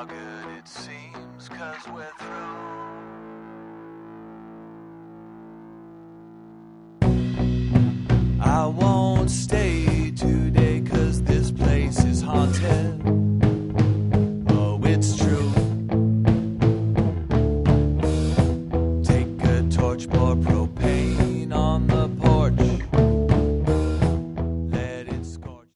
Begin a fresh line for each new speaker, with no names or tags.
how good it seems, 'cause we're through. I won't stay today, 'cause this place is haunted. Oh, it's true. Take a torch, pour